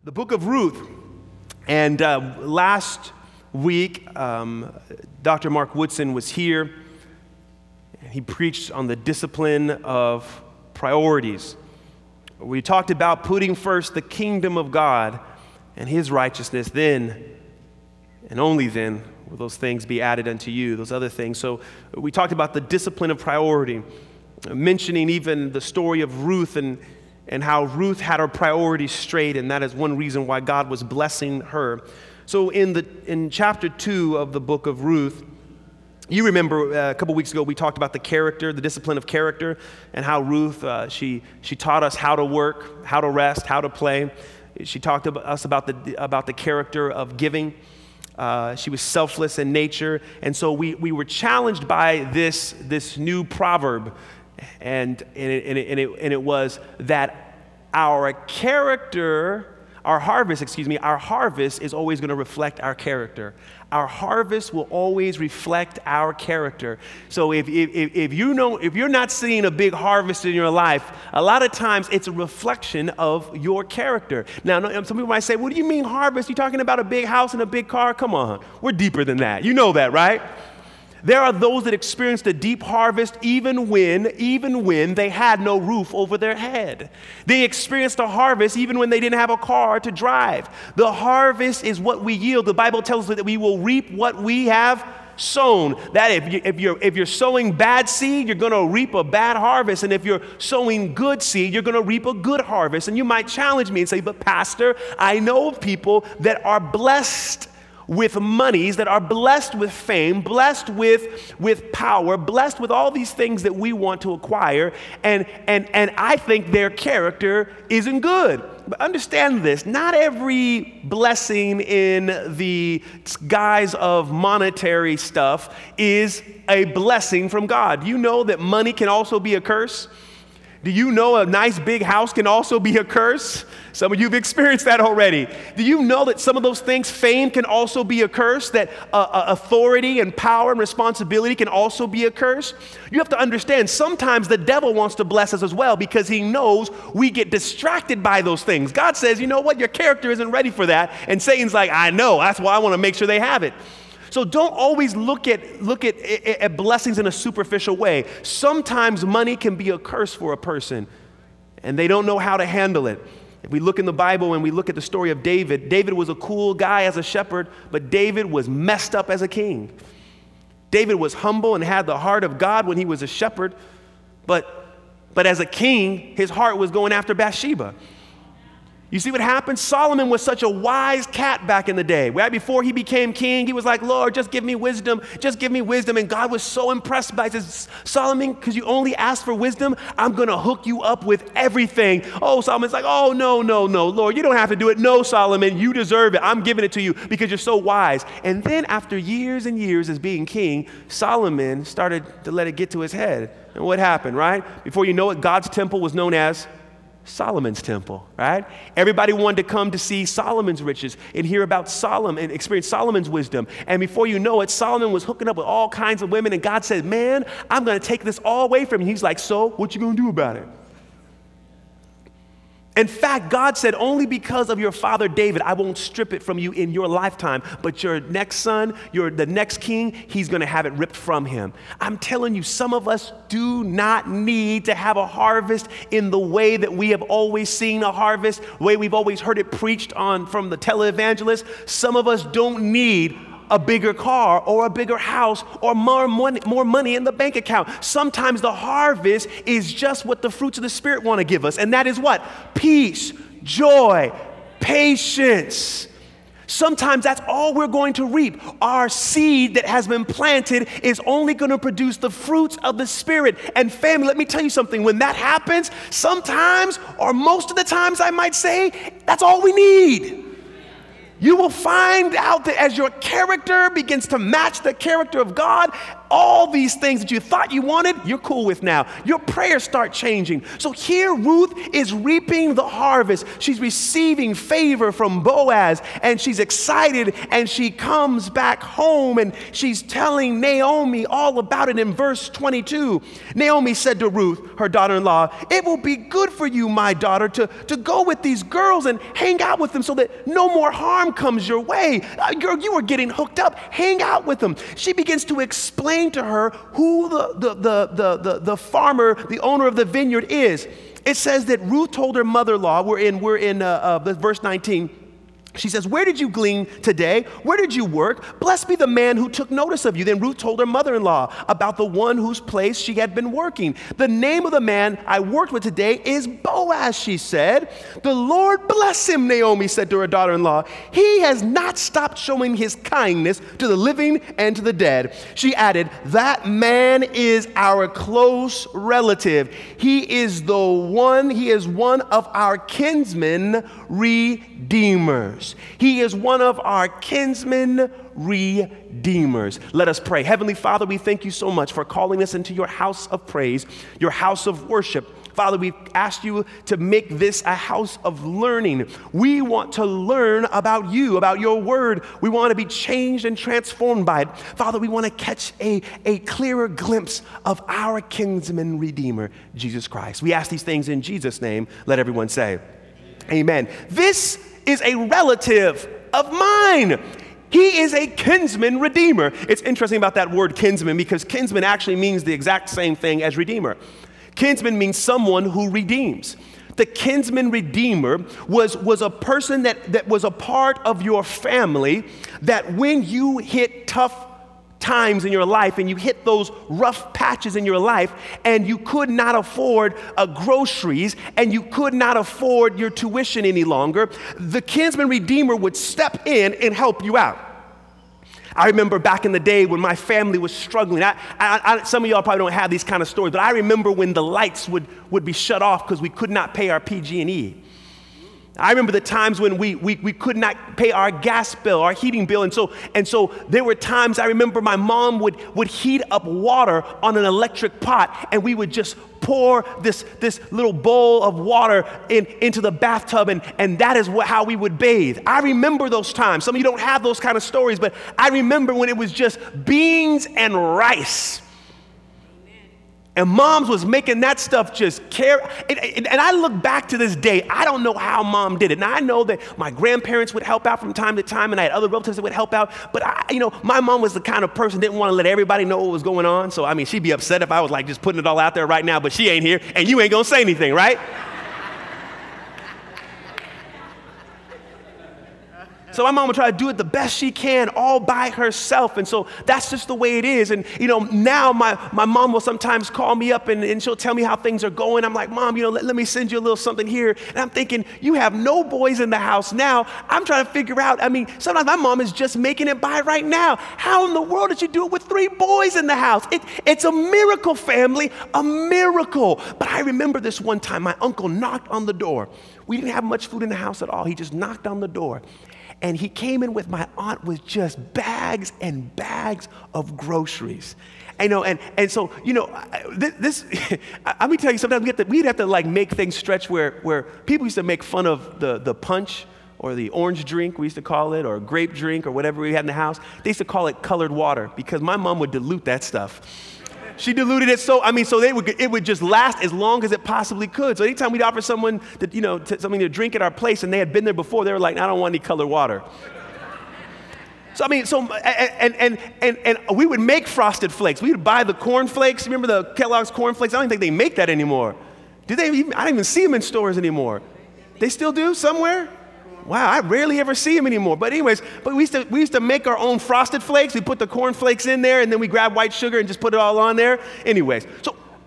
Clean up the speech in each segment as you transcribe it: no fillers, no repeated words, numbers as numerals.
The book of Ruth. And last week, Dr. Mark Woodson was here. He preached on the discipline of priorities. We talked about putting first the kingdom of God and his righteousness, then and only then will those things be added unto you, those other things. So we talked about the discipline of priority, mentioning even the story of Ruth and how Ruth had her priorities straight, and that is one reason why God was blessing her. So in chapter 2 of the book of Ruth, you remember a couple weeks ago we talked about the character, the discipline of character, and how Ruth, she taught us how to work, how to rest, how to play. She talked to us about the character of giving. She was selfless in nature, and so we were challenged by this new proverb, and it was that our harvest is always going to reflect our character. Our harvest will always reflect our character. So if you're not seeing a big harvest in your life, a lot of times it's a reflection of your character. Now, some people might say, "What do you mean harvest? You talking about a big house and a big car? Come on, we're deeper than that. You know that, right?" There are those that experienced a deep harvest even when they had no roof over their head. They experienced a harvest even when they didn't have a car to drive. The harvest is what we yield. The Bible tells us that we will reap what we have sown. That if you're sowing bad seed, you're going to reap a bad harvest. And if you're sowing good seed, you're going to reap a good harvest. And you might challenge me and say, "But Pastor, I know of people that are blessed with monies, that are blessed with fame, blessed with power, blessed with all these things that we want to acquire, and I think their character isn't good." But understand this, not every blessing in the guise of monetary stuff is a blessing from God. Do you know that money can also be a curse? Do you know a nice big house can also be a curse? Some of you have experienced that already. Do you know that some of those things, fame can also be a curse, that authority and power and responsibility can also be a curse? You have to understand, sometimes the devil wants to bless us as well because he knows we get distracted by those things. God says, "You know what, your character isn't ready for that." And Satan's like, "I know, that's why I want to make sure they have it." So don't always look at blessings in a superficial way. Sometimes money can be a curse for a person, and they don't know how to handle it. If we look in the Bible and we look at the story of David, David was a cool guy as a shepherd, but David was messed up as a king. David was humble and had the heart of God when he was a shepherd, but as a king, his heart was going after Bathsheba. You see what happened? Solomon was such a wise cat back in the day. Right before he became king, he was like, "Lord, just give me wisdom. Just give me wisdom." And God was so impressed by it. He says, "Solomon, because you only asked for wisdom, I'm going to hook you up with everything." Oh, Solomon's like, "Oh, no, Lord, you don't have to do it. No, Solomon, you deserve it. I'm giving it to you because you're so wise." And then after years and years as being king, Solomon started to let it get to his head. And what happened, right? Before you know it, God's temple was known as Solomon's temple, right? Everybody wanted to come to see Solomon's riches and hear about Solomon and experience Solomon's wisdom. And before you know it, Solomon was hooking up with all kinds of women, and God said, "Man, I'm going to take this all away from you." He's like, "So what you going to do about it?" In fact, God said, "Only because of your father David, I won't strip it from you in your lifetime, but your next son, the next king, he's going to have it ripped from him." I'm telling you, some of us do not need to have a harvest in the way that we have always seen a harvest, the way we've always heard it preached on from the televangelists. Some of us don't need a bigger car or a bigger house or more money in the bank account. Sometimes the harvest is just what the fruits of the Spirit want to give us, and that is what? Peace, joy, patience. Sometimes that's all we're going to reap. Our seed that has been planted is only going to produce the fruits of the Spirit. And family, let me tell you something. When that happens, sometimes, or most of the times I might say, that's all we need. You will find out that as your character begins to match the character of God, All these things that you thought you wanted, you're cool with now. Your prayers start changing. So here Ruth is reaping the harvest. She's receiving favor from Boaz, and she's excited, and she comes back home, and she's telling Naomi all about it. In verse 22, Naomi said to Ruth, her daughter-in-law, "It will be good for you, my daughter, to go with these girls and hang out with them so that no more harm comes your way. Girl, you are getting hooked up. Hang out with them." She begins to explain to her who the farmer, the owner of the vineyard is. It says that Ruth told her mother-in-law, we're in verse 19, she says, "Where did you glean today? Where did you work? Blessed be the man who took notice of you." Then Ruth told her mother-in-law about the one whose place she had been working. "The name of the man I worked with today is Boaz," she said. "The Lord bless him," Naomi said to her daughter-in-law. "He has not stopped showing his kindness to the living and to the dead." She added, "That man is our close relative. He is one of our kinsmen redeemers." He is one of our kinsmen redeemers. Let us pray. Heavenly Father, we thank you so much for calling us into your house of praise, your house of worship. Father, we've asked you to make this a house of learning. We want to learn about you, about your word. We want to be changed and transformed by it. Father, we want to catch a clearer glimpse of our kinsman redeemer, Jesus Christ. We ask these things in Jesus' name. Let everyone say, amen. This is a relative of mine. He is a kinsman redeemer. It's interesting about that word kinsman because kinsman actually means the exact same thing as redeemer. Kinsman means someone who redeems. The kinsman redeemer was a person that was a part of your family that when you hit tough times in your life and you hit those rough patches in your life and you could not afford groceries and you could not afford your tuition any longer, the kinsman redeemer would step in and help you out. I remember back in the day when my family was struggling. Some of y'all probably don't have these kind of stories, but I remember when the lights would be shut off because we could not pay our PG&E. I remember the times when we could not pay our gas bill, our heating bill, and so there were times I remember my mom would heat up water on an electric pot, and we would just pour this little bowl of water into the bathtub, and that is how we would bathe. I remember those times. Some of you don't have those kind of stories, but I remember when it was just beans and rice. And moms was making that stuff just care. And I look back to this day, I don't know how mom did it. Now I know that my grandparents would help out from time to time, and I had other relatives that would help out. But my mom was the kind of person that didn't want to let everybody know what was going on. So I mean, she'd be upset if I was like just putting it all out there right now, but she ain't here, and you ain't gonna say anything, right? So my mom would try to do it the best she can all by herself. And so that's just the way it is. And, now my mom will sometimes call me up and she'll tell me how things are going. I'm like, "Mom, let me send you a little something here." And I'm thinking, you have no boys in the house now. I'm trying to figure out, sometimes my mom is just making it by right now. How in the world did you do it with 3 boys in the house? It's a miracle, family, a miracle. But I remember this one time, my uncle knocked on the door. We didn't have much food in the house at all. He just knocked on the door. And he came in with my aunt with just bags and bags of groceries. And so, this, let me tell you, sometimes we'd have to like make things stretch where people used to make fun of the punch or the orange drink, we used to call it, or grape drink or whatever we had in the house. They used to call it colored water because my mom would dilute that stuff. She diluted it so it would just last as long as it possibly could. So anytime we'd offer someone something to drink at our place and they had been there before, they were like, "I don't want any colored water." So and we would make Frosted Flakes. We would buy the corn flakes. Remember the Kellogg's corn flakes? I don't think they make that anymore. I don't even see them in stores anymore. They still do somewhere? Wow, I rarely ever see them anymore. But anyways, we used to make our own Frosted Flakes. We put the corn flakes in there, and then we grab white sugar and just put it all on there. Anyways, so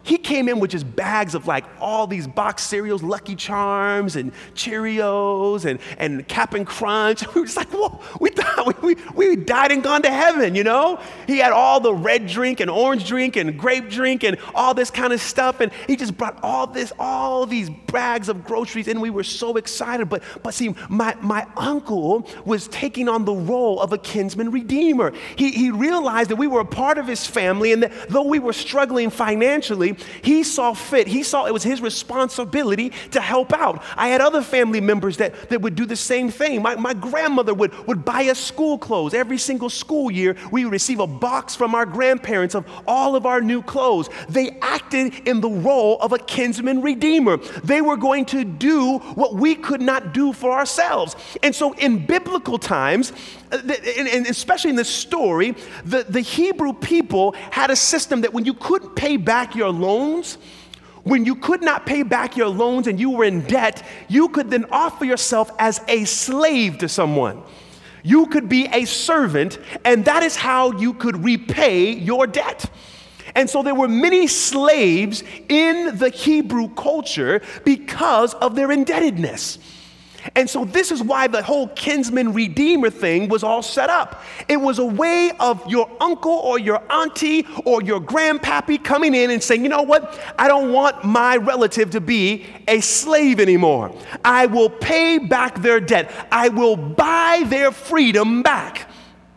he came in with just bags of like all these box cereals, Lucky Charms and Cheerios and Cap'n Crunch. We were just like, whoa, we thought we died and gone to heaven, you know? He had all the red drink and orange drink and grape drink and all this kind of stuff. And he just brought all these bags of groceries, and we were so excited. But see, my uncle was taking on the role of a kinsman redeemer. He realized that we were a part of his family, and that though we were struggling financially, he saw it was his responsibility to help out. I had other family members that would do the same thing. My grandmother would buy us school clothes. Every single school year, we would receive a box from our grandparents of all of our new clothes. They acted in the role of a kinsman redeemer. They were going to do what we could not do for ourselves. And so in biblical times, and especially in this story, the Hebrew people had a system that when you couldn't pay back your loans, when you could not pay back your loans and you were in debt, you could then offer yourself as a slave to someone. You could be a servant, and that is how you could repay your debt. And so there were many slaves in the Hebrew culture because of their indebtedness. And so this is why the whole kinsman redeemer thing was all set up. It was a way of your uncle or your auntie or your grandpappy coming in and saying, you know what? I don't want my relative to be a slave anymore. I will pay back their debt. I will buy their freedom back.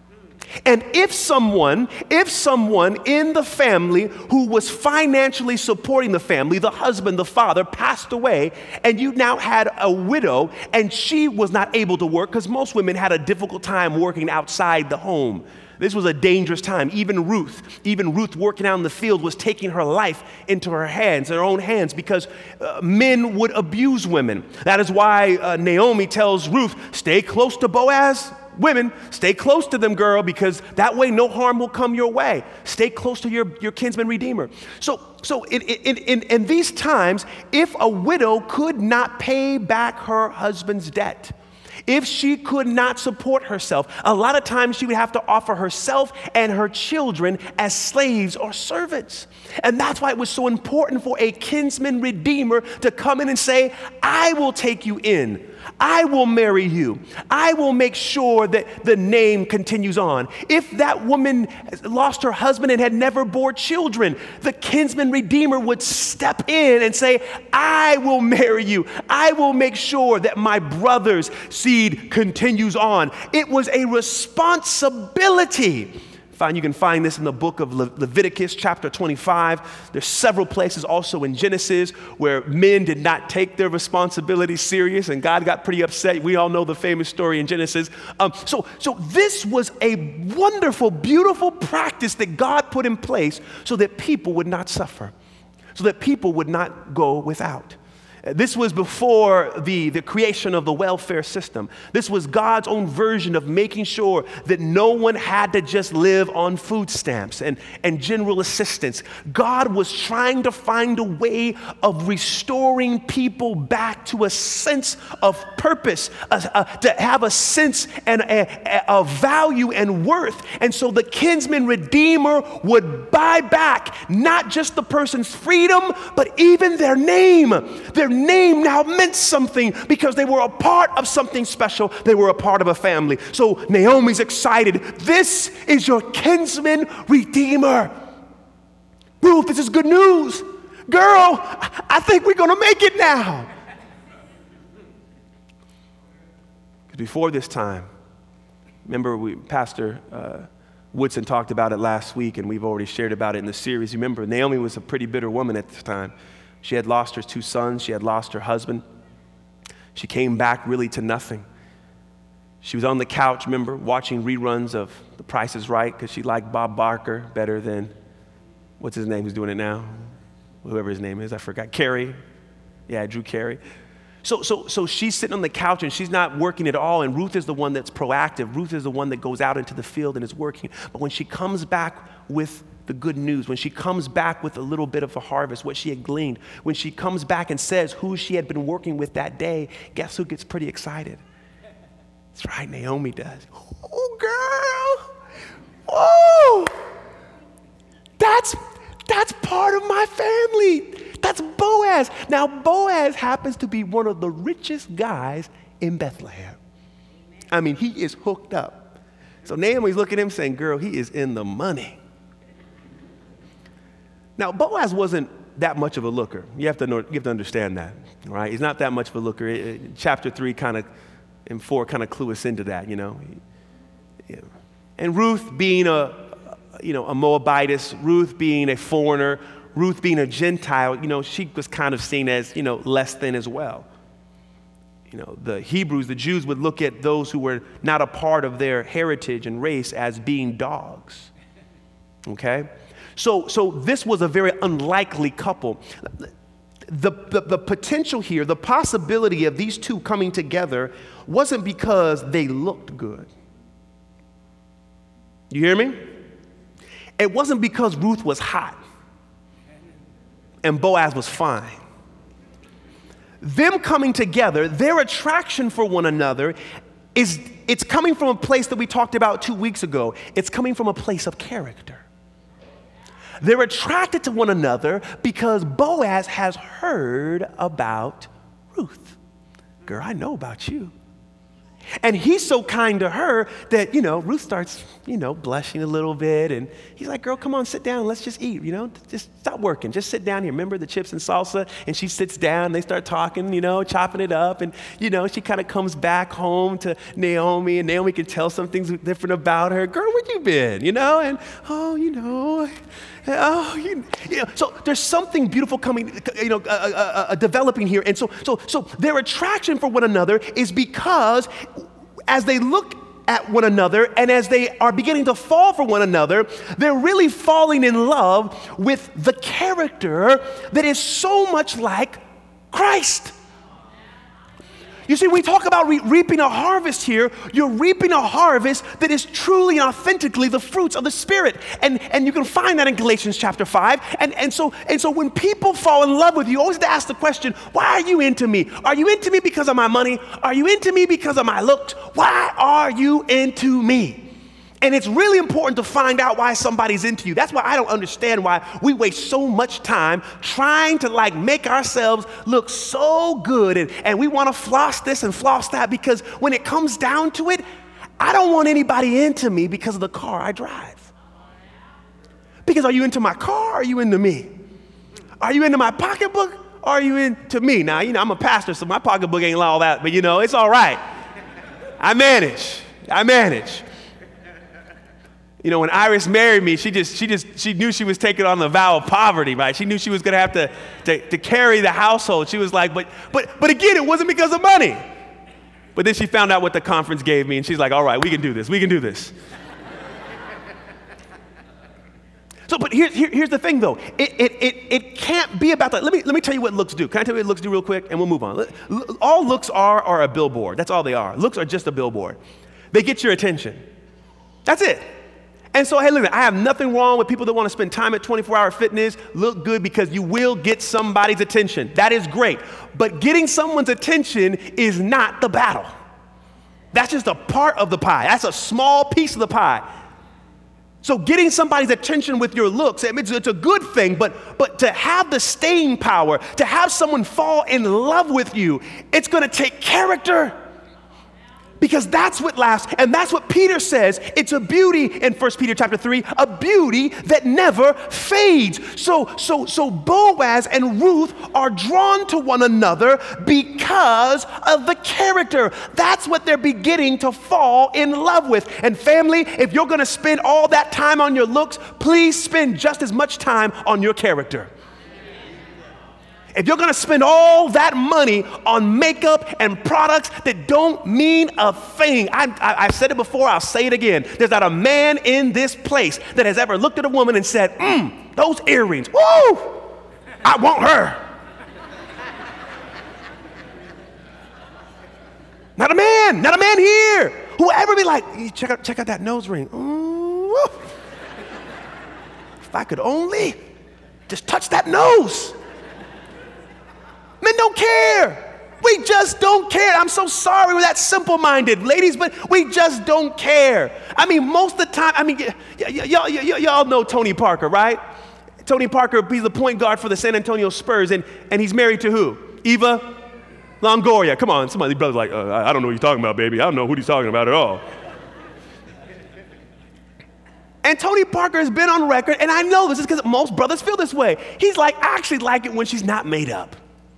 And if someone in the family who was financially supporting the family, the husband, the father, passed away, and you now had a widow, and she was not able to work, because most women had a difficult time working outside the home. This was a dangerous time. Even Ruth working out in the field was taking her life into her own hands, because men would abuse women. That is why Naomi tells Ruth, stay close to Boaz. Women, stay close to them, girl, because that way no harm will come your way. Stay close to your kinsman redeemer. So in these times, if a widow could not pay back her husband's debt, if she could not support herself, a lot of times she would have to offer herself and her children as slaves or servants. And that's why it was so important for a kinsman redeemer to come in and say, I will take you in. I will marry you. I will make sure that the name continues on. If that woman lost her husband and had never bore children, the kinsman redeemer would step in and say, I will marry you. I will make sure that my brother's seed continues on. It was a responsibility. You can find this in the book of Leviticus chapter 25. There's several places also in Genesis where men did not take their responsibility serious, and God got pretty upset. We all know the famous story in Genesis. So this was a wonderful, beautiful practice that God put in place so that people would not suffer, so that people would not go without. This was before the creation of the welfare system. This was God's own version of making sure that no one had to just live on food stamps and general assistance. God was trying to find a way of restoring people back to a sense of purpose, to have a sense and a value and worth. And so the kinsman redeemer would buy back not just the person's freedom, but even their name. Their name now meant something because they were a part of something special. They were a part of a family. So Naomi's excited. This is your kinsman redeemer. Ruth, this is good news. Girl, I think we're going to make it now. Before this time, remember Pastor Woodson talked about it last week, and we've already shared about it in the series. Remember, Naomi was a pretty bitter woman at this time. She had lost her 2 sons. She had lost her husband. She came back really to nothing. She was on the couch, remember, watching reruns of The Price is Right because she liked Bob Barker better than, what's his name who's doing it now? Whoever his name is, I forgot. Carey. Yeah, Drew Carey. So she's sitting on the couch and she's not working at all, and Ruth is the one that's proactive. Ruth is the one that goes out into the field and is working. But when she comes back with the good news, when she comes back with a little bit of a harvest, what she had gleaned, when she comes back and says who she had been working with that day, guess who gets pretty excited? That's right, Naomi does. Oh, girl. Oh, That's part of my family. That's Boaz. Now, Boaz happens to be one of the richest guys in Bethlehem. I mean, he is hooked up. So Naomi's looking at him saying, girl, he is in the money. Now, Boaz wasn't that much of a looker. You have to understand that, right? He's not that much of a looker. Chapter 3 and 4 kind of clue us into that, you know. Yeah. And Ruth being a Moabitess, Ruth being a foreigner, Ruth being a Gentile, you know, she was kind of seen as, you know, less than as well. You know, the Hebrews, the Jews would look at those who were not a part of their heritage and race as being dogs. Okay? So this was a very unlikely couple. The potential here, the possibility of these two coming together wasn't because they looked good. You hear me? It wasn't because Ruth was hot and Boaz was fine. Them coming together, their attraction for one another it's coming from a place that we talked about 2 weeks ago. It's coming from a place of character. They're attracted to one another because Boaz has heard about Ruth. Girl, I know about you. And he's so kind to her that, you know, Ruth starts, you know, blushing a little bit. And he's like, girl, come on, sit down. Let's just eat, you know, just stop working. Just sit down here. Remember the chips and salsa? And she sits down. They start talking, you know, chopping it up. And, you know, she kind of comes back home to Naomi. And Naomi can tell some things different about her. Girl, where you been? You know, and, so there's something beautiful coming, you know, developing here. And so their attraction for one another is because as they look at one another and as they are beginning to fall for one another, they're really falling in love with the character that is so much like Christ. You see, we talk about reaping a harvest here. You're reaping a harvest that is truly and authentically the fruits of the Spirit. And you can find that in Galatians chapter 5. And so when people fall in love with you, you always have to ask the question, why are you into me? Are you into me because of my money? Are you into me because of my looks? Why are you into me? And it's really important to find out why somebody's into you. That's why I don't understand why we waste so much time trying to like make ourselves look so good and we want to floss this and floss that, because when it comes down to it, I don't want anybody into me because of the car I drive. Because are you into my car or are you into me? Are you into my pocketbook or are you into me? Now, you know, I'm a pastor, so my pocketbook ain't all that, but you know, it's all right. I manage. You know, when Iris married me, she knew she was taking on the vow of poverty, right? She knew she was going to have to carry the household. She was like, but again, it wasn't because of money. But then she found out what the conference gave me, and she's like, all right, we can do this. So, but here's the thing, though. It can't be about that. Let me tell you what looks do. Can I tell you what looks do real quick, and we'll move on. All looks are a billboard. That's all they are. Looks are just a billboard. They get your attention. That's it. And so, hey, look, I have nothing wrong with people that want to spend time at 24-Hour Fitness, look good, because you will get somebody's attention. That is great. But getting someone's attention is not the battle. That's just a part of the pie. That's a small piece of the pie. So getting somebody's attention with your looks, it's a good thing, but to have the staying power, to have someone fall in love with you, it's going to take character. Because that's what lasts, and that's what Peter says. It's a beauty in 1 Peter chapter 3, a beauty that never fades. So Boaz and Ruth are drawn to one another because of the character. That's what they're beginning to fall in love with. And family, if you're going to spend all that time on your looks, please spend just as much time on your character. If you're going to spend all that money on makeup and products that don't mean a thing, I've said it before, I'll say it again. There's not a man in this place that has ever looked at a woman and said, those earrings, woo, I want her. Not a man here who ever be like, check out that nose ring. Ooh, if I could only just touch that nose. Men don't care. We just don't care. I'm so sorry we're that simple-minded, ladies, but we just don't care. I mean, most of the time, y'all know Tony Parker, right? Tony Parker, he's the point guard for the San Antonio Spurs, and he's married to who? Eva Longoria. Come on, some of these brothers like, I don't know what you're talking about, baby. I don't know who he's talking about at all. And Tony Parker has been on record, and I know this is because most brothers feel this way. He's like, I actually like it when she's not made up.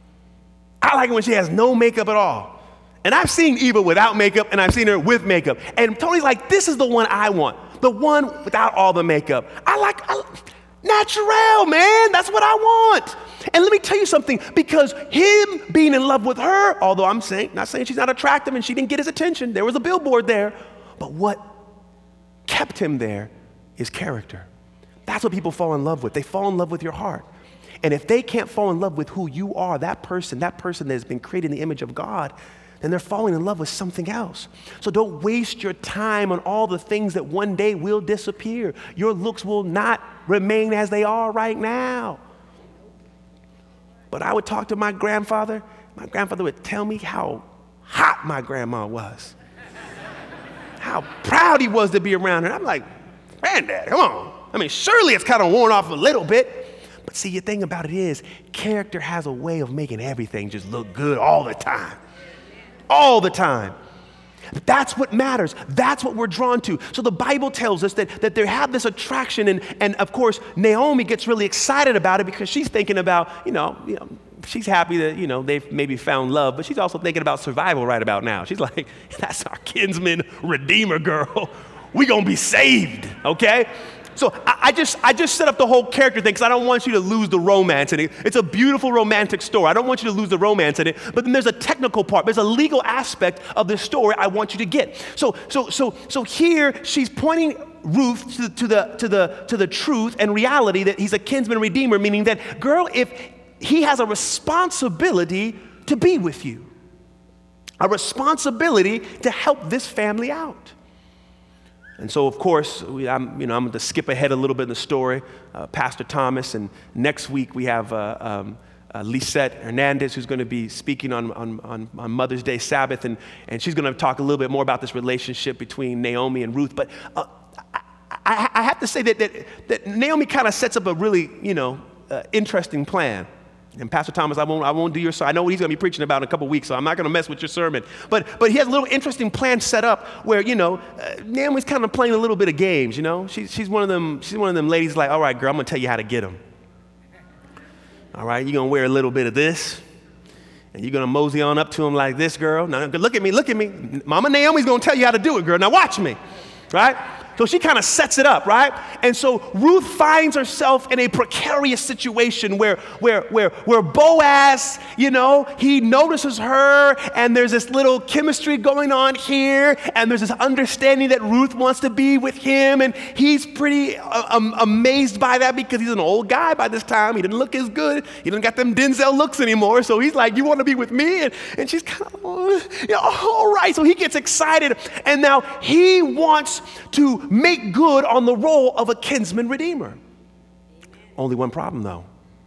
I like it when she has no makeup at all. And I've seen Eva without makeup, and I've seen her with makeup. And Tony's like, this is the one I want, the one without all the makeup. I like natural, man. That's what I want. And let me tell you something, because him being in love with her, although I'm not saying she's not attractive and she didn't get his attention, there was a billboard there, but what kept him there is character. That's what people fall in love with. They fall in love with your heart. And if they can't fall in love with who you are, that person that has been created in the image of God, then they're falling in love with something else. So don't waste your time on all the things that one day will disappear. Your looks will not remain as they are right now. But I would talk to my grandfather. My grandfather would tell me how hot my grandma was, how proud he was to be around her. And I'm like, Granddad, come on. I mean, surely it's kind of worn off a little bit. But see, the thing about it is, character has a way of making everything just look good all the time. All the time. That's what matters. That's what we're drawn to. So the Bible tells us that they have this attraction, and of course, Naomi gets really excited about it because she's thinking about, she's happy that, they've maybe found love, but she's also thinking about survival right about now. She's like, that's our kinsman redeemer girl. We gonna be saved, okay? So I just set up the whole character thing because I don't want you to lose the romance in it. It's a beautiful romantic story. I don't want you to lose the romance in it. But then there's a technical part. There's a legal aspect of this story I want you to get. So here she's pointing Ruth to the truth and reality that he's a kinsman redeemer, meaning that, girl, if he has a responsibility to be with you, a responsibility to help this family out. And so, of course, I'm going to skip ahead a little bit in the story. Pastor Thomas, and next week we have Lisette Hernandez, who's going to be speaking on Mother's Day Sabbath, and she's going to talk a little bit more about this relationship between Naomi and Ruth. But I have to say that Naomi kind of sets up a really, interesting plan. And Pastor Thomas, I won't do your sermon. I know what he's going to be preaching about in a couple weeks, so I'm not going to mess with your sermon. But he has a little interesting plan set up where, Naomi's kind of playing a little bit of games, She's one of them ladies like, all right, girl, I'm going to tell you how to get him. All right, you're going to wear a little bit of this, and you're going to mosey on up to him like this, girl. Now, look at me. Mama Naomi's going to tell you how to do it, girl. Now watch me, right? So she kind of sets it up, right? And so Ruth finds herself in a precarious situation where Boaz, he notices her, and there's this little chemistry going on here, and there's this understanding that Ruth wants to be with him, and he's pretty amazed by that because he's an old guy by this time. He didn't look as good. He didn't got them Denzel looks anymore. So he's like, you want to be with me? And she's kind of, all right. So he gets excited, and now he wants to make good on the role of a kinsman redeemer. Only one problem, though.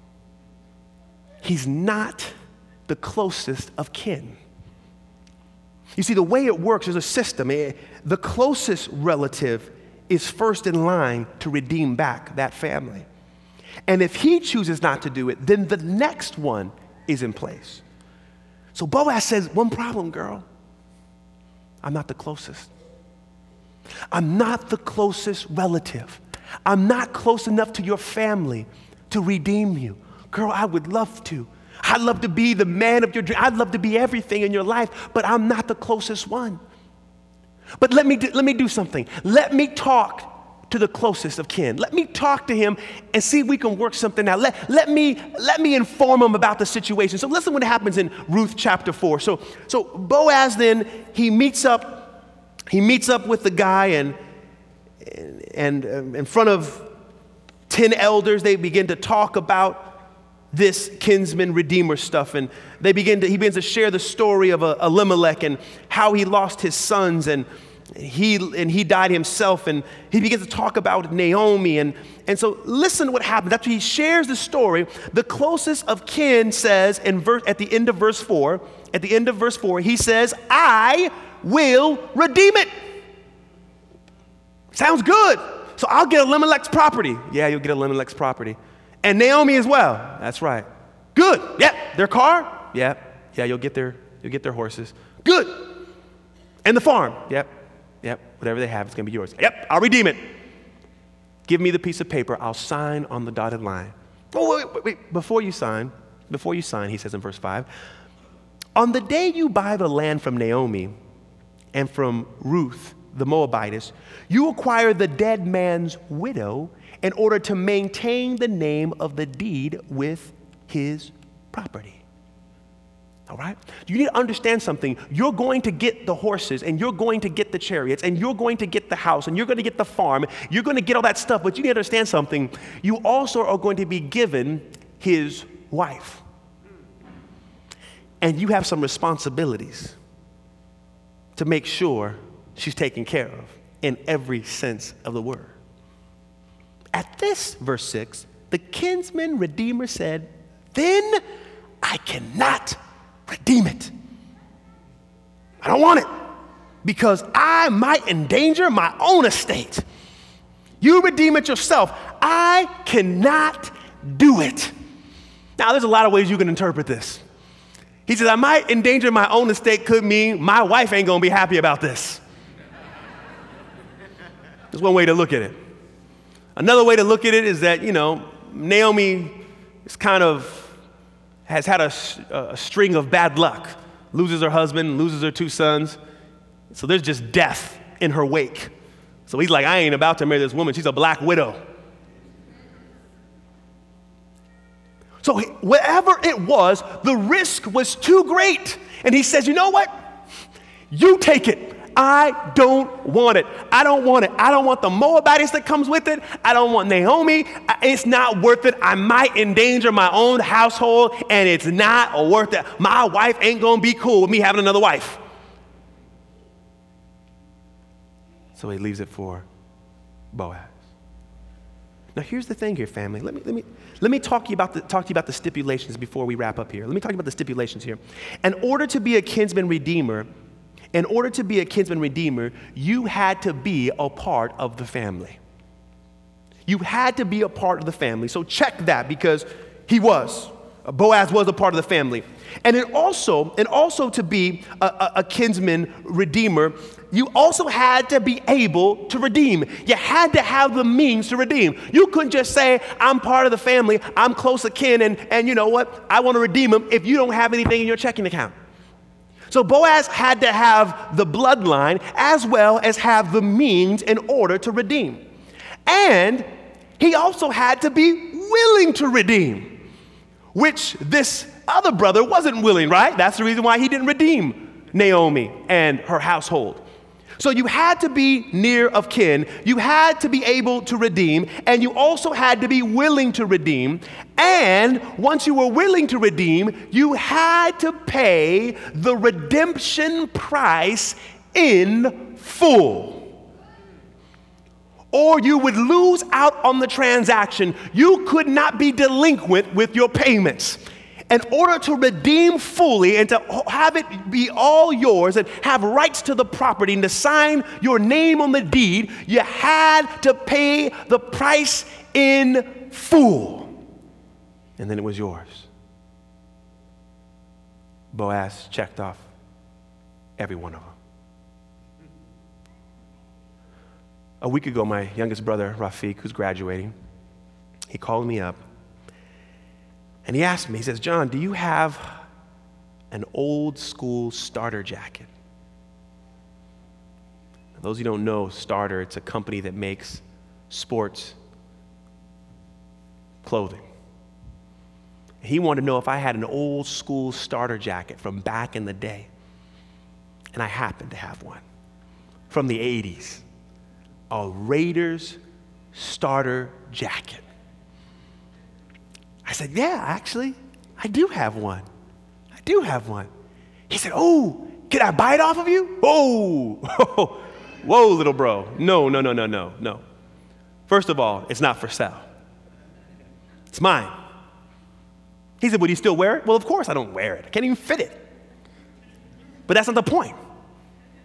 He's not the closest of kin. You see, the way it works is a system. The closest relative is first in line to redeem back that family. And if he chooses not to do it, then the next one is in place. So Boaz says, one problem, girl. I'm not the closest. I'm not the closest relative. I'm not close enough to your family to redeem you. Girl, I would love to. I'd love to be the man of your dream. I'd love to be everything in your life, but I'm not the closest one. But let me do something. Let me talk to the closest of kin. Let me talk to him and see if we can work something out. Let me inform him about the situation. So listen what happens in Ruth chapter 4. So Boaz then, he meets up with the guy, and in front of 10 elders, they begin to talk about this kinsman redeemer stuff, and he begins to share the story of Elimelech and how he lost his sons, and he died himself, and he begins to talk about Naomi, and so listen to what happens. After he shares the story, the closest of kin says at the end of verse 4, he says, I will redeem it. Sounds good. So I'll get Elimelech's property. Yeah, you'll get Elimelech's property. And Naomi as well. That's right. Good. Yep. Their car? Yep. Yeah, you'll get their horses. Good. And the farm? Yep. Yep. Whatever they have, it's going to be yours. Yep. I'll redeem it. Give me the piece of paper. I'll sign on the dotted line. Oh, wait. Before you sign, he says in verse 5, on the day you buy the land from Naomi and from Ruth, the Moabitess, you acquire the dead man's widow in order to maintain the name of the deed with his property. All right? You need to understand something. You're going to get the horses, and you're going to get the chariots, and you're going to get the house, and you're going to get the farm. You're going to get all that stuff, but you need to understand something. You also are going to be given his wife. And you have some responsibilities to make sure she's taken care of in every sense of the word. At this, verse 6, the kinsman redeemer said, then I cannot redeem it. I don't want it because I might endanger my own estate. You redeem it yourself. I cannot do it. Now, there's a lot of ways you can interpret this. He says, I might endanger my own estate could mean my wife ain't going to be happy about this. That's one way to look at it. Another way to look at it is that, Naomi is has had a string of bad luck. Loses her husband, loses her 2 sons. So there's just death in her wake. So he's like, I ain't about to marry this woman. She's a black widow. So whatever it was, the risk was too great. And he says, you know what? You take it. I don't want it. I don't want it. I don't want the Moabites that comes with it. I don't want Naomi. It's not worth it. I might endanger my own household, and it's not worth it. My wife ain't going to be cool with me having another wife. So he leaves it for Boaz. Now here's the thing here, family. Let me talk to you about the stipulations before we wrap up here. Let me talk about the stipulations here. In order to be a kinsman redeemer, you had to be a part of the family. You had to be a part of the family. So check that, because Boaz was a part of the family. And also to be a kinsman redeemer, you also had to be able to redeem. You had to have the means to redeem. You couldn't just say, I'm part of the family, I'm close akin, and you know what, I want to redeem them, if you don't have anything in your checking account. So Boaz had to have the bloodline as well as have the means in order to redeem. And he also had to be willing to redeem, which this other brother wasn't willing, right? That's the reason why he didn't redeem Naomi and her household. So you had to be near of kin, you had to be able to redeem, and you also had to be willing to redeem. And once you were willing to redeem, you had to pay the redemption price in full, or you would lose out on the transaction. You could not be delinquent with your payments. In order to redeem fully and to have it be all yours and have rights to the property and to sign your name on the deed, you had to pay the price in full. And then it was yours. Boaz checked off every one of them. A week ago, my youngest brother, Rafiq, who's graduating, he called me up. And he asked me, he says, John, do you have an old school starter jacket? Now, those who don't know Starter, it's a company that makes sports clothing. He wanted to know if I had an old school starter jacket from back in the day. And I happened to have one from the 80s, a Raiders starter jacket. I said, yeah, actually, I do have one. He said, oh, can I buy it off of you? Whoa, whoa, little bro. No. First of all, it's not for sale. It's mine. He said, would you still wear it? Well, of course I don't wear it. I can't even fit it. But that's not the point.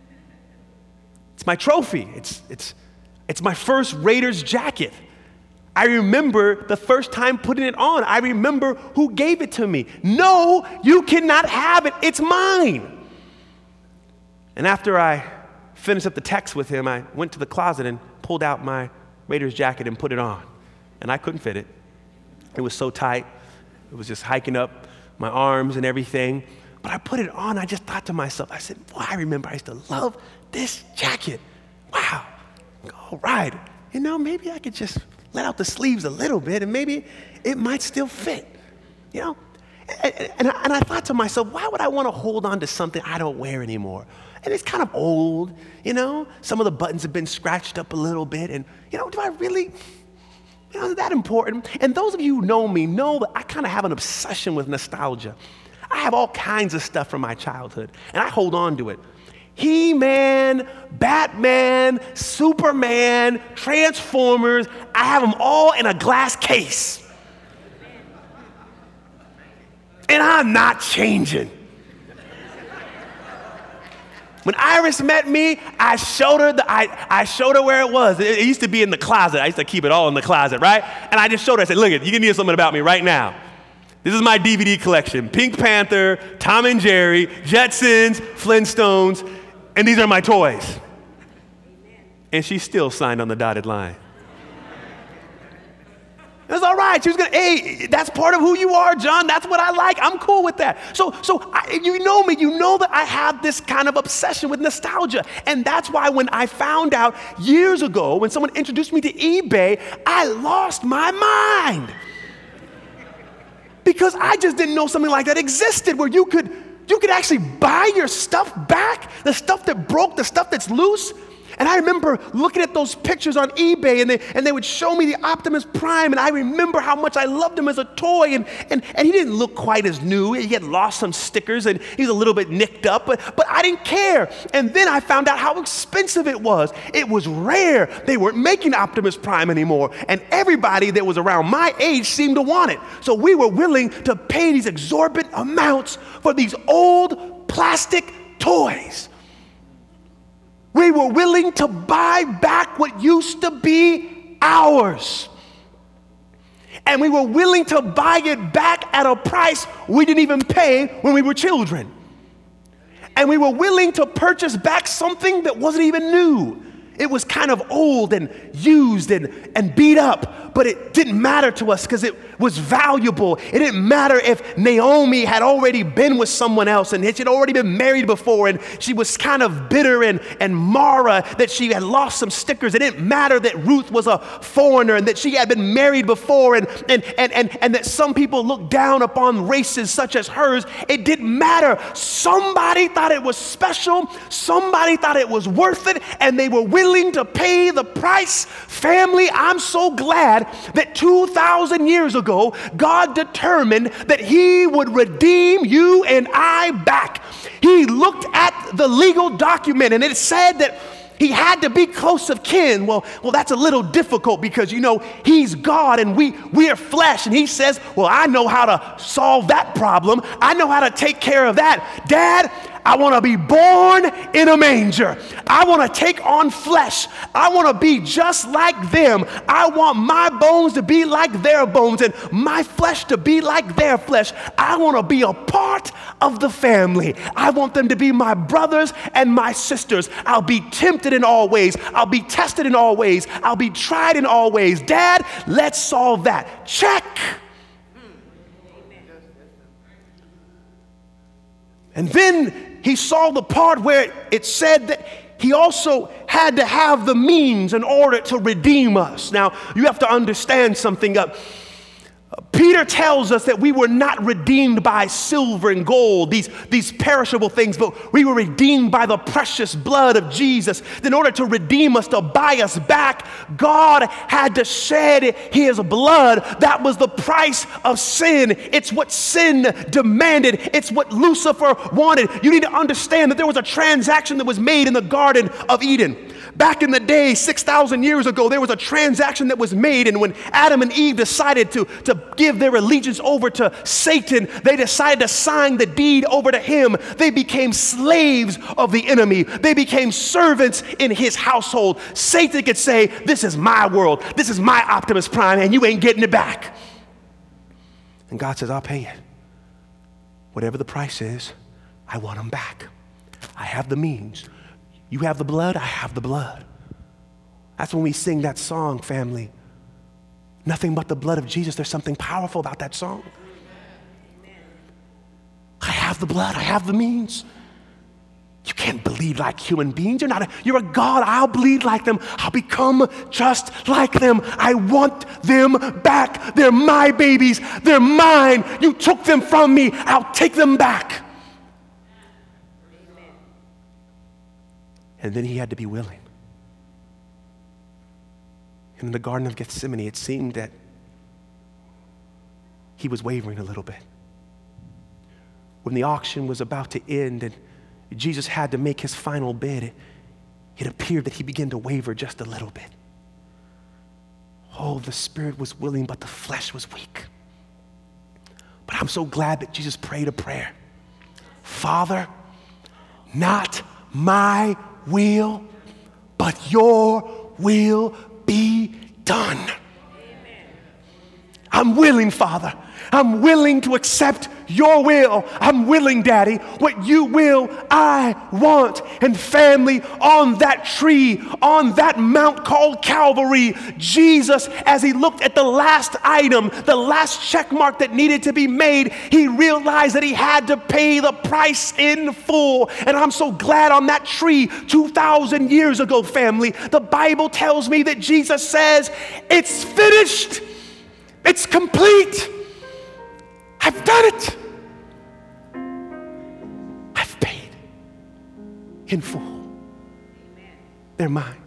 It's my trophy. It's my first Raiders jacket. I remember the first time putting it on. I remember who gave it to me. No, you cannot have it. It's mine. And after I finished up the text with him, I went to the closet and pulled out my Raiders jacket and put it on. And I couldn't fit it. It was so tight. It was just hiking up my arms and everything. But I put it on. I just thought to myself, I said, boy, I remember I used to love this jacket. Wow. All right. You know, maybe I could just let out the sleeves a little bit and maybe it might still fit, you know? And I thought to myself, why would I want to hold on to something I don't wear anymore? And it's kind of old, you know? Some of the buttons have been scratched up a little bit. And, you know, do I really, you know, is that important? And those of you who know me know that I kind of have an obsession with nostalgia. I have all kinds of stuff from my childhood, and I hold on to it. He-Man, Batman, Superman, Transformers, I have them all in a glass case. And I'm not changing. When Iris met me, I showed her where it was. It used to be in the closet. I used to keep it all in the closet, right? And I just showed her, I said, look, you can hear something about me right now. This is my DVD collection. Pink Panther, Tom and Jerry, Jetsons, Flintstones, and these are my toys. And she still signed on the dotted line. It was all right. She was going, hey, that's part of who you are, John. That's what I like. I'm cool with that. So you know me. You know that I have this kind of obsession with nostalgia. And that's why when I found out years ago, when someone introduced me to eBay, I lost my mind. Because I just didn't know something like that existed where you could actually buy your stuff back, the stuff that broke, the stuff that's loose. And I remember looking at those pictures on eBay, and they would show me the Optimus Prime, and I remember how much I loved him as a toy, and he didn't look quite as new. He had lost some stickers, and he's a little bit nicked up, but I didn't care. And then I found out how expensive it was. It was rare. They weren't making Optimus Prime anymore, and everybody that was around my age seemed to want it. So we were willing to pay these exorbitant amounts for these old plastic toys. We were willing to buy back what used to be ours. And we were willing to buy it back at a price we didn't even pay when we were children. And we were willing to purchase back something that wasn't even new. It was kind of old and used and beat up, but it didn't matter to us because it was valuable. It didn't matter if Naomi had already been with someone else and she'd already been married before and she was kind of bitter and Mara that she had lost some stickers. It didn't matter that Ruth was a foreigner and that she had been married before and that some people looked down upon races such as hers. It didn't matter. Somebody thought it was special. Somebody thought it was worth it, and they were willing to pay the price. Family, I'm so glad that 2,000 years ago, God determined that He would redeem you and I back. He looked at the legal document and it said that He had to be close of kin. Well, that's a little difficult because, you know, He's God and we are flesh. And He says, well, I know how to solve that problem. I know how to take care of that. Dad, I want to be born in a manger. I want to take on flesh. I want to be just like them. I want my bones to be like their bones and my flesh to be like their flesh. I want to be a part of the family. I want them to be my brothers and my sisters. I'll be tempted in all ways. I'll be tested in all ways. I'll be tried in all ways. Dad, let's solve that. Check. And then He saw the part where it said that He also had to have the means in order to redeem us. Now, you have to understand something. Peter tells us that we were not redeemed by silver and gold, these perishable things, but we were redeemed by the precious blood of Jesus. In order to redeem us, to buy us back, God had to shed His blood. That was the price of sin. It's what sin demanded. It's what Lucifer wanted. You need to understand that there was a transaction that was made in the Garden of Eden. Back in the day, 6,000 years ago, there was a transaction that was made, and when Adam and Eve decided to give their allegiance over to Satan, they decided to sign the deed over to him. They became slaves of the enemy. They became servants in his household. Satan could say, this is my world, this is my Optimus Prime, and you ain't getting it back. And God says, I'll pay it. Whatever the price is, I want them back. I have the means. You have the blood, I have the blood. That's when we sing that song, family. Nothing but the blood of Jesus. There's something powerful about that song. I have the blood, I have the means. You can't bleed like human beings. You're a God. I'll bleed like them. I'll become just like them. I want them back. They're my babies. They're mine. You took them from me. I'll take them back. Amen. And then he had to be willing. In the Garden of Gethsemane, it seemed that he was wavering a little bit. When the auction was about to end and Jesus had to make his final bid, it appeared that he began to waver just a little bit. Oh, the spirit was willing, but the flesh was weak. But I'm so glad that Jesus prayed a prayer. Father, not my will, but your will be done. Amen. I'm willing, Father. I'm willing to accept your will. I'm willing, Daddy. What you will, I want. And family, on that tree, on that mount called Calvary, Jesus, as he looked at the last item, the last check mark that needed to be made, he realized that he had to pay the price in full. And I'm so glad on that tree 2,000 years ago, family, the Bible tells me that Jesus says, it's finished. It's complete. I've done it. I've paid in full. Amen. They're mine.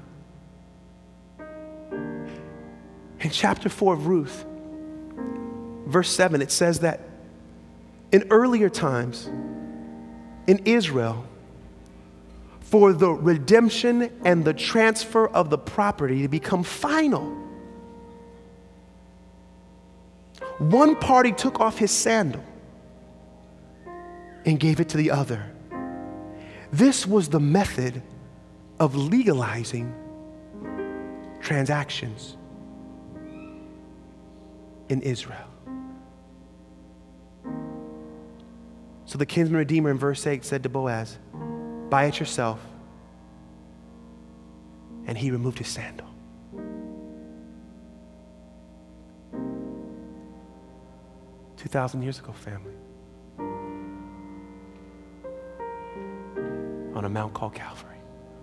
In chapter 4 of Ruth, verse 7, it says that in earlier times in Israel, for the redemption and the transfer of the property to become final, one party took off his sandal and gave it to the other. This was the method of legalizing transactions in Israel. So the kinsman redeemer in verse 8 said to Boaz, buy it yourself. And he removed his sandal. $2,000 years ago, family, on a mount called Calvary.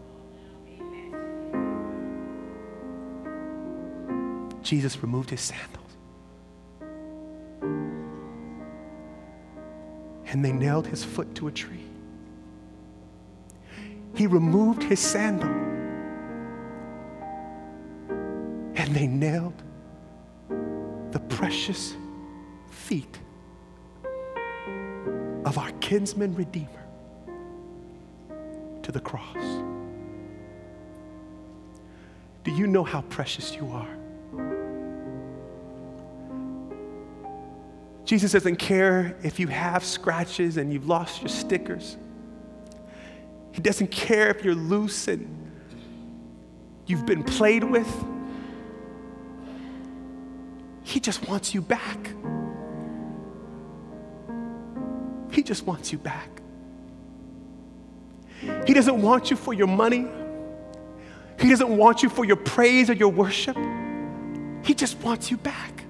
Amen. Jesus removed his sandals, and they nailed his foot to a tree. He removed his sandal, and they nailed the precious feet of our kinsman redeemer to the cross. Do you know how precious you are? Jesus doesn't care if you have scratches and you've lost your stickers. He doesn't care if you're loose and you've been played with. He just wants you back. He just wants you back. He doesn't want you for your money. He doesn't want you for your praise or your worship. He just wants you back.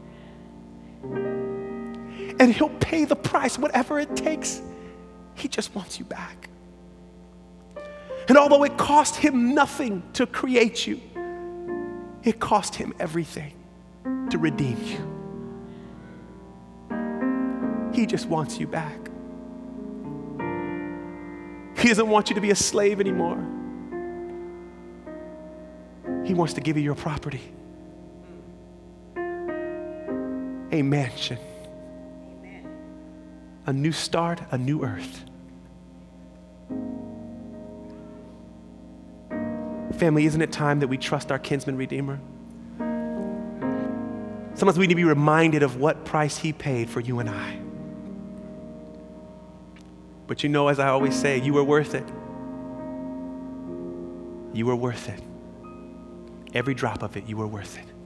And he'll pay the price, whatever it takes. He just wants you back. And although it cost him nothing to create you, it cost him everything to redeem you. He just wants you back. He doesn't want you to be a slave anymore. He wants to give you your property. A mansion. Amen. A new start, a new earth. Family, isn't it time that we trust our kinsman redeemer? Sometimes we need to be reminded of what price he paid for you and I. But you know, as I always say, you were worth it. You were worth it. Every drop of it, you were worth it.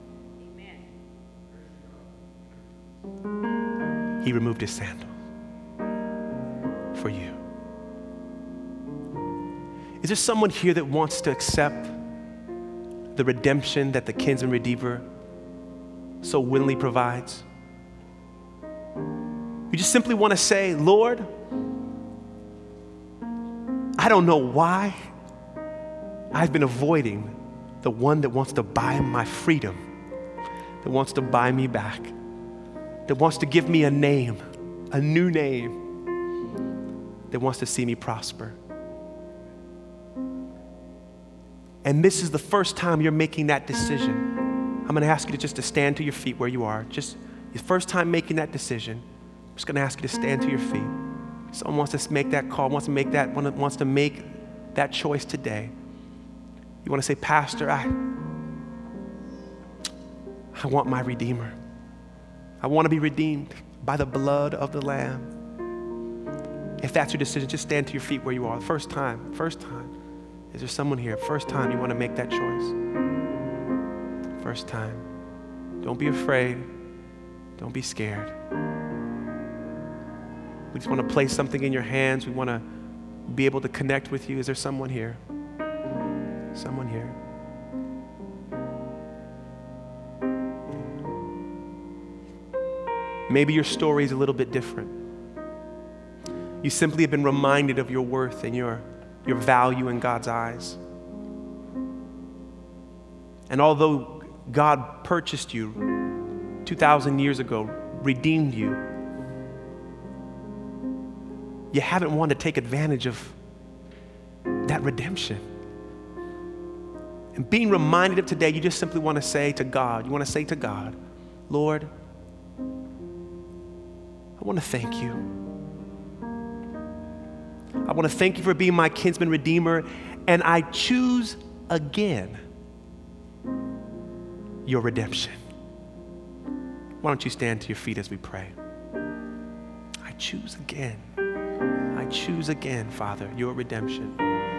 Amen. He removed his sandal for you. Is there someone here that wants to accept the redemption that the kinsman redeemer so willingly provides? You just simply want to say, Lord, I don't know why I've been avoiding the one that wants to buy my freedom, that wants to buy me back, that wants to give me a name, a new name, that wants to see me prosper. And this is the first time you're making that decision. I'm going to ask you to stand to your feet where you are. Just the first time making that decision. I'm just going to ask you to stand to your feet. Someone wants to make that call, wants to make that choice today. You want to say, Pastor, I want my Redeemer. I want to be redeemed by the blood of the Lamb. If that's your decision, just stand to your feet where you are. First time. Is there someone here? First time you want to make that choice? First time. Don't be afraid. Don't be scared. We just want to place something in your hands. We want to be able to connect with you. Is there someone here? Someone here? Maybe your story is a little bit different. You simply have been reminded of your worth and your value in God's eyes. And although God purchased you 2,000 years ago, redeemed you, you haven't wanted to take advantage of that redemption. And being reminded of today, you just simply want to say to God, Lord, I want to thank you. I want to thank you for being my kinsman redeemer, and I choose again your redemption. Why don't you stand to your feet as we pray? I choose again. I choose again, Father, your redemption.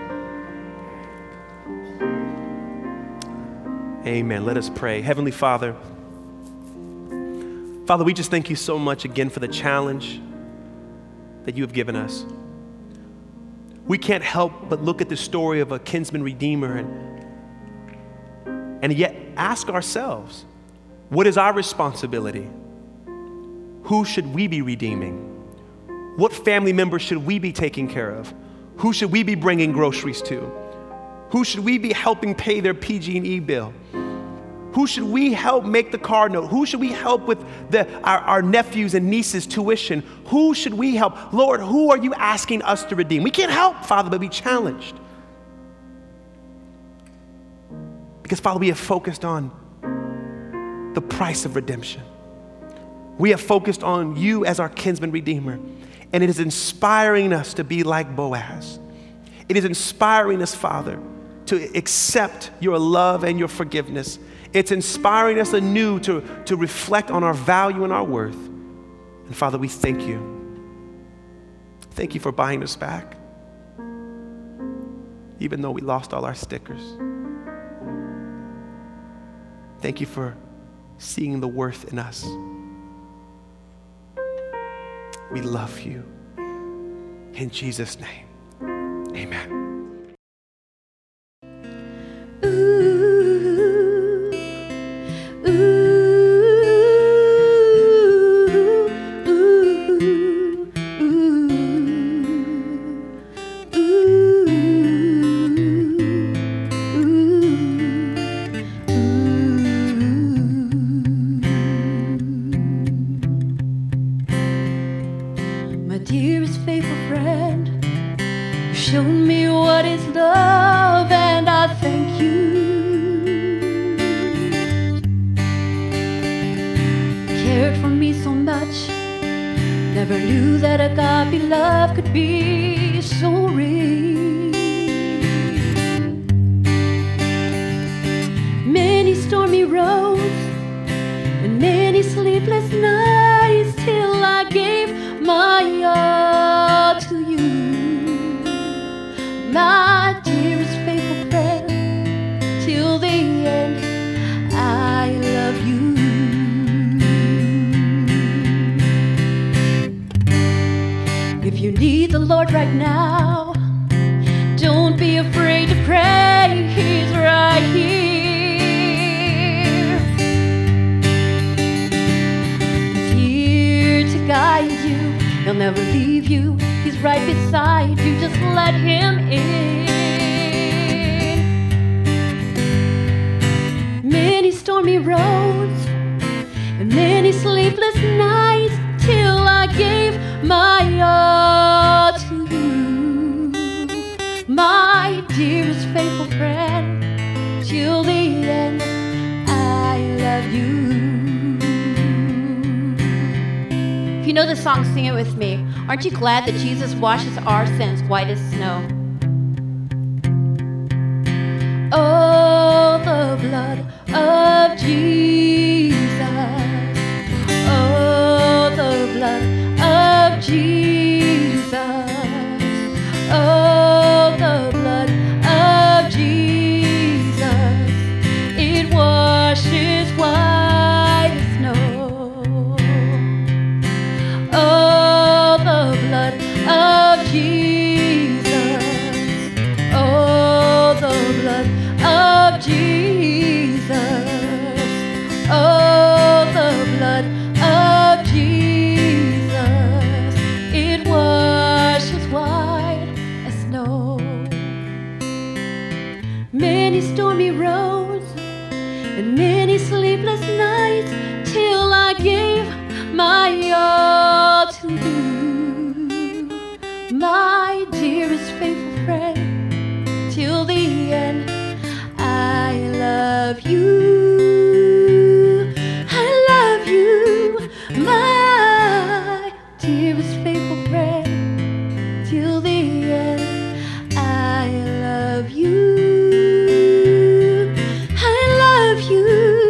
Amen. Let us pray. Heavenly Father, we just thank you so much again for the challenge that you have given us. We can't help but look at the story of a kinsman redeemer and yet ask ourselves, what is our responsibility? Who should we be redeeming? What family members should we be taking care of? Who should we be bringing groceries to? Who should we be helping pay their PG&E bill? Who should we help make the car note? Who should we help with our nephews and nieces' tuition? Who should we help? Lord, who are you asking us to redeem? We can't help, Father, but be challenged. Because, Father, we have focused on the price of redemption. We have focused on you as our kinsman redeemer. And it is inspiring us to be like Boaz. It is inspiring us, Father, to accept your love and your forgiveness. It's inspiring us anew to reflect on our value and our worth. And Father, we thank you. Thank you for buying us back, even though we lost all our stickers. Thank you for seeing the worth in us. We love you. In Jesus' name, amen. stormy roads and many sleepless nights till I gave my all to you, my dearest faithful friend. Till the end, I love you. If you need the Lord right now, don't be afraid to pray. He's right here. He's here to guide you. He'll never leave you. He's right beside you. Just let him in. Many stormy roads and many sleepless nights till I gave my all to you, my dearest faithful friend. Till the end, I love you. If you know the song, sing it with me. Aren't you glad that Jesus washes our sins white as snow? Oh, the blood of Jesus. Oh, the blood of Jesus. Oh, the blood of Jesus. It washes white as snow. Oh, the blood of Jesus. Oh, the blood of Jesus. Oh, the blood of Jesus. It washes white as snow. Many stormy roads and many sleepless nights till I gave my all to you, my dearest faithful friend. Till the end, I love you. I love you, my dearest faithful friend. Till the end, I love you. I love you,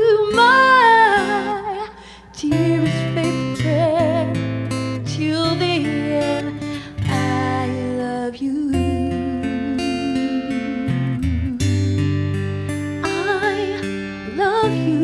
my dearest faithful friend. Till the end, I love you. I love you.